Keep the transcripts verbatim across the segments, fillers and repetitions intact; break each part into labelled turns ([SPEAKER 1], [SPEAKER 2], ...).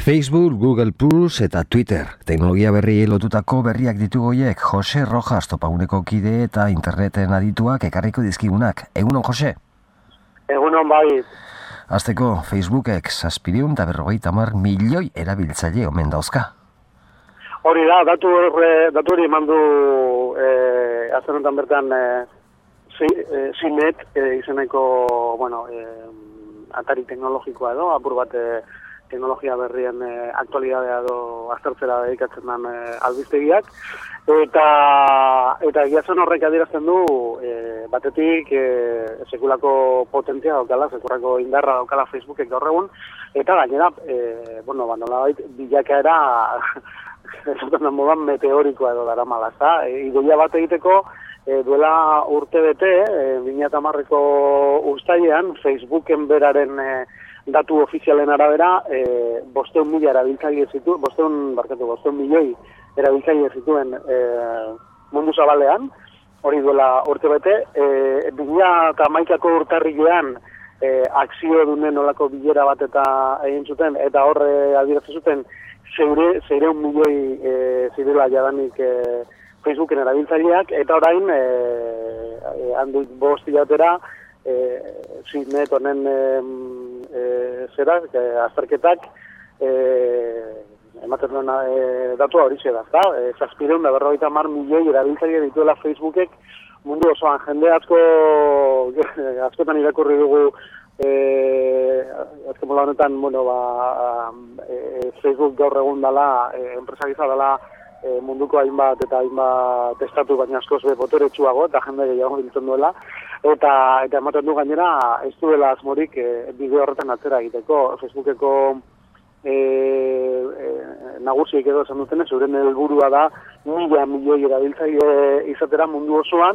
[SPEAKER 1] Facebook, Google Plus eta Twitter. Teknologia berri lotutako berriak ditugoiek Jose Rojas topaguneko kide eta interneten adituak ekarriko dizkigunak. Egunon, Jose?
[SPEAKER 2] Egunon, bai.
[SPEAKER 1] Hasteko, Facebookek zazpiehun eta berrogeita hamar milioi erabiltzaile omen dauzka.
[SPEAKER 2] Hori da, datu hori eman du eh, azten honetan bertan eh, Zinet eh, izeneko, bueno, eh, atari teknologikoa edo, apur bat eh, teknologia berrien eh, aktualidadea edo aztertzera dedikatzen den eh, albiztegiak. Eta, eta egiatzen horrek adierazten du, eh, batetik eh, sekulako potentzia daukala, sekulako indarra daukala Facebookek gaur egun, eta gainera, eh, bueno, ba, nolabait, bilakaera esaten den modan meteorikoa edo dara malazta. E, ideia bat egiteko, e, duela urte bete, e, bi mila hamareko uztailean, Facebooken beraren e, datu ofizialen arabera, e, bosteun mila erabiltzaile zituen, bosteun, barkatu, bosteun milioi erabiltzaile zituen e, mundu zabalean, hori duela urte bete, e, bi mila hamaikako urtarrilean e, akzio dunen olako bilera bat eta egin zuten, eta horre adierazten zuten, zeure, zeireun milioi e, zirela jadanik e, Facebooken erabiltzaileak, eta orain, e, e, handik bost hilatera, e, Zinet honen e, e, zera, e, azterketak, e, ematen duena e, datua hori zera, da? E, zazpiehun eta berrogeita hamar milioi erabiltzaile dituela Facebookek mundu osoan. Jende asko, askotan irakurri dugu, Eh, azken mola honetan, bueno, ba, eh, Facebook gaur egun dela, eh, enpresa giza dela eh, munduko hainbat eta hainbat estatu baina askoz be boteretsuago eta jende gehiago biltzen duela, eta eta ematen du gainera ez duela asmorik eh, bideo horretan atzera egiteko. Facebookeko eh, eh, nagusiek edo esan dutenez, euren helburua da mila milioi erabiltzaile izatera mundu osoan,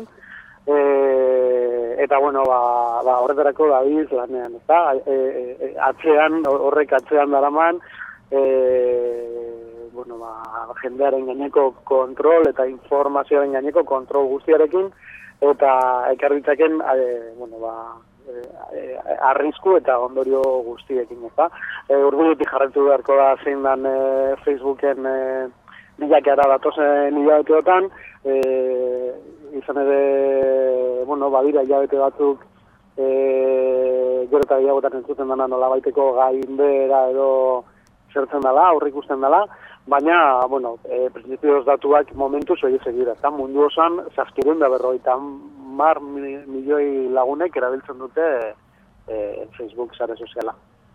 [SPEAKER 2] E, eta bueno, ba, ba horretarako dabiz lanean, ezta? E, e, atzean, horrek atzean daraman, e, bueno, ba, jendearen gaineko kontrol eta informazioaren gaineko kontrol guztiarekin, eta ekarritzaken, e, bueno, ba, e, arrisku eta ondorio guztiekin, ezta? E, Urbiletik jarraitu beharko da zein dan e, Facebooken e, bilakaera datozen hilabeteotan, e, izan ere, bueno, badira hilabete batzuk e, gero eta gehiagotan entzuten dena nola baiteko gainbera edo zertzen dela, aurre ikusten dela, baina, bueno, e, prinsipioz datuak momentu zoiez egira, eta mundu osan zazpiehun eta berrogeita hamar milioi lagunek erabiltzen dute e, Facebook sare soziala.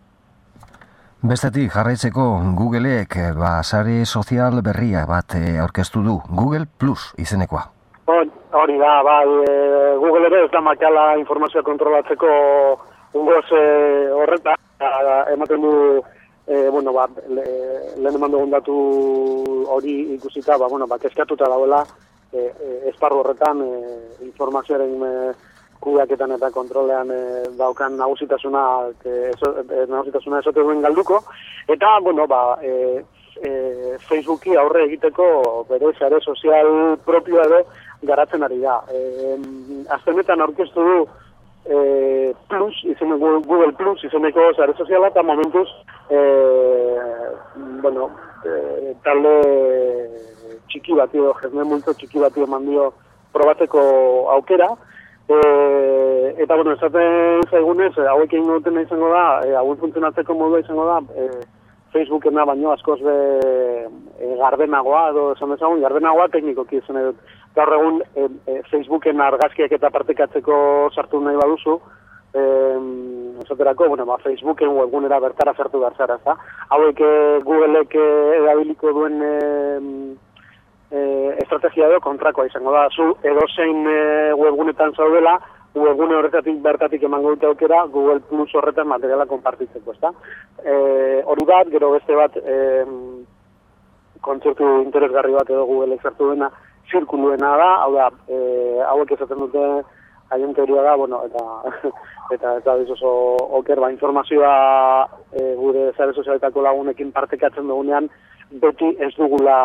[SPEAKER 1] Bestetik, jarraitzeko Googleek ba, sare sozial berria bat e, aurkeztu du, Google Plus izenekoa.
[SPEAKER 2] Hori da, bai, e, Google ere ez da makala informazioa kontrolatzeko ungoz e, horreta, ematen du, e, bueno, ba, le, lehen eman dugun datu hori ikusita, ba, bueno, ba, kezkatuta dauela e, e, esparru horretan e, informazioaren e, kudeaketan eta kontrolean e, daukan nagusitasuna, e, eso, e, nagusitasuna esote duen galduko, eta, bueno, ba, e, e, Facebooki aurre egiteko bere sare sozial propioa edo garatzen ari da. E, aztenetan aurkeztu du e, Plus, izen, Google Plus izeneko sare soziala, eta momentuz e, bueno, e, talde txiki bat, jende multo txiki bat eman dio probatzeko aukera, e, eta bueno, esaten zaigunez, hauek egin dutena izango da, e, hauek funtzionatzeko modua izango da, e, Facebookena baino askoz be e, gardenagoa, edo esan dezagun, gardenagoa teknikoki izan edut. Gaur egun e, e, Facebooken argazkiak eta partekatzeko sartu nahi baduzu, e, esaterako, bueno, ba, Facebooken webgunera bertara sartu behar zara, ezta? Hauek e, Googleek erabiliko duen e, e, estrategia edo kontrakoa izango da. Zu edozein e, webgunetan zaudela, webgune horretatik bertatik emango dute aukera Google Plus horretan materiala konpartitzeko, ezta? E, hori bat, gero beste bat e, kontzertu interesgarri bat edo Google sartu duena zirkuluena da, hau da, e, hauek esaten dute haien teoria da, bueno, eta eta eta ez oso oker, ba, informazioa e, gure sare sozialetako lagunekin partekatzen dugunean beti ez dugula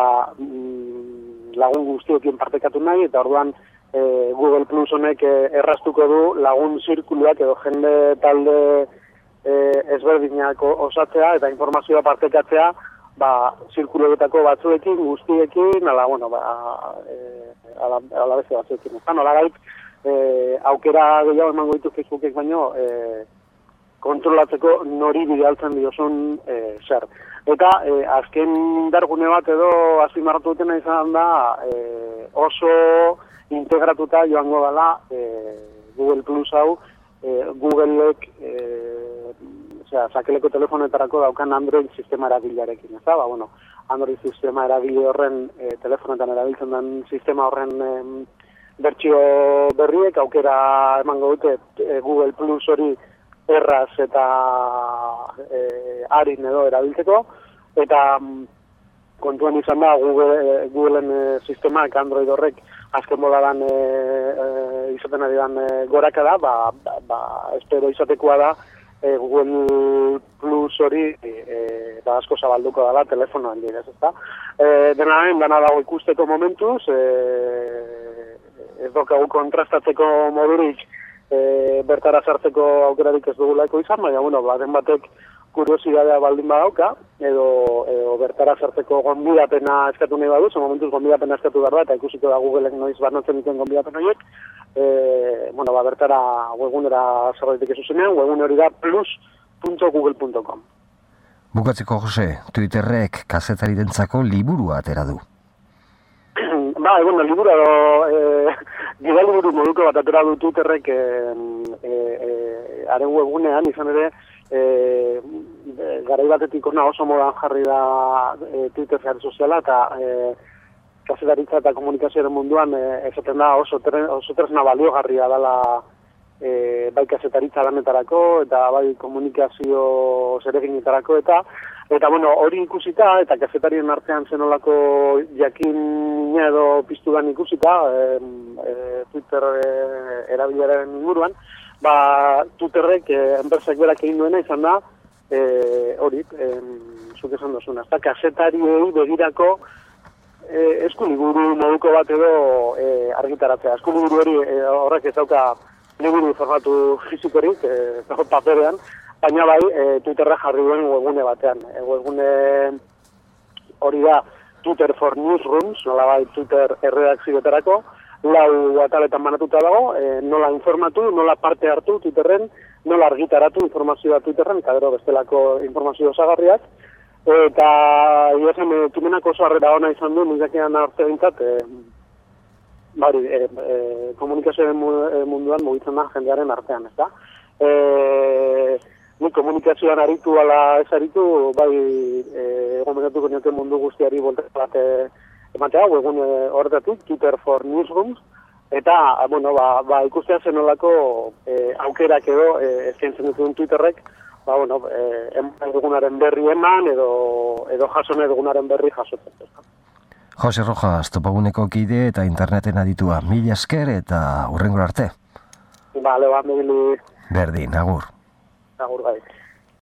[SPEAKER 2] mm, lagun guztiokin partekatu nahi, eta orduan E, Google Plus honek e, erraztuko du lagun zirkuluak edo jende talde e, ezberdinak osatzea eta informazioa partekatzea, ba, zirkuloetako batzuekin, guztiekin, ala, bueno, ba, e, ala, ala beste batzuekin. Eta nola gait, e, aukera gehiago emango ditu Facebookek baino, e, kontrolatzeko nori bidaltzen diozun e, zer. Eta e, azken indargune bat edo azpimarratu dutena izan da e, oso integratuta joango dela e, Google Plus hau, e, Googleek e, osea, sakeleko telefonetarako daukan Android sistema erabilarekin, ez da? Ba, bueno, Android sistema erabile horren e, telefonetan erabiltzen den sistema horren e, bertsio berriek aukera emango dute e, Google Plus hori erraz eta e, arin edo erabiltzeko, eta mm, kontuan izan da Google, Googleen e, sistemak Android horrek azken boladan e, e, izaten ari dan e, gorakada, ba, ba, ba, espero izatekoa da e, Google Plus hori e, ba, asko zabalduko dela telefonoan direz, ezta? E, dena den, dena dago ikusteko momentuz, e, ez dokagu kontrastatzeko modurik E, bertara sartzeko aukerarik ez dugulako izan, baina, bueno, baten batek kuriosidadea baldin badauka, edo, edo bertara sartzeko gonbidapena eskatu nahi badu, zen momentuz gonbidapena eskatu behar da, eta ikusiko da Googleek noiz banatzen duten gonbidapen horiek, e, bueno, ba, bertara webgunera zerbaitik ez zuzenean, webgune hori da plus punto google punto com.
[SPEAKER 1] Bukatzeko, Jose, Twitterrek kazetari dentzako liburua atera du.
[SPEAKER 2] Ba, bueno, liburu edo, e, gida liburu moduko bat atera du Twitterrek e, e, e, haren webgunean, izan ere, e, e, garai batetik ona oso modan jarri da e, Twitter sare soziala, eta e, kazetaritza eta komunikazioaren munduan e, esaten da oso, tre, oso tresna baliogarria dela e, bai kazetaritza lanetarako, eta bai komunikazio zereginetarako, eta Eta, bueno, hori ikusita, eta kazetarien artean zenolako jakin edo piztudan ikusita, e, e, Twitter e, erabilaren inguruan, ba, Twitterrek, e, enpresak berak egin duena izan da, e, hori, e, zuk esan dozuna, eta kazetariei begirako e, eskuliburu moduko bat edo e, argitaratzea. Eskuliburu hori e, horrek ez dauka liburu formatu fizikorik, e, paperean, baina bai, e, Twitterra jarri duen webgune batean. E, webgune hori da Twitter for Newsrooms, nola bai Twitter erredakzioetarako, lau ataletan banatuta dago, e, nola informatu, nola parte hartu Twitterren, nola argitaratu informazioa Twitterren, eta gero bestelako informazio osagarriak. Eta, iozen, e, tumenak oso harrera ona izan du, nirekean arte bintzat, e, bari, e, e, komunikazioen munduan mugitzen da jendearen artean, ez da? E, Ni komunikazioan aritu ala ez aritu, bai, egomendatuko e, nioke mundu guztiari boltez bat e, ematea, egun e, horretatik, Twitter for Newsrooms, eta, bueno, ba, ba ikustea zenolako e, aukerak edo, e, eskaintzen duten Twitterrek, ba, bueno, e, eman dugunaren berri eman, edo, edo jasone dugunaren berri jasotzen.
[SPEAKER 1] Jose Rojas, topaguneko kide eta interneten aditua, mila esker eta hurrengora arte.
[SPEAKER 2] Bale, ba, mili.
[SPEAKER 1] Berdin, agur.
[SPEAKER 2] Agur bai.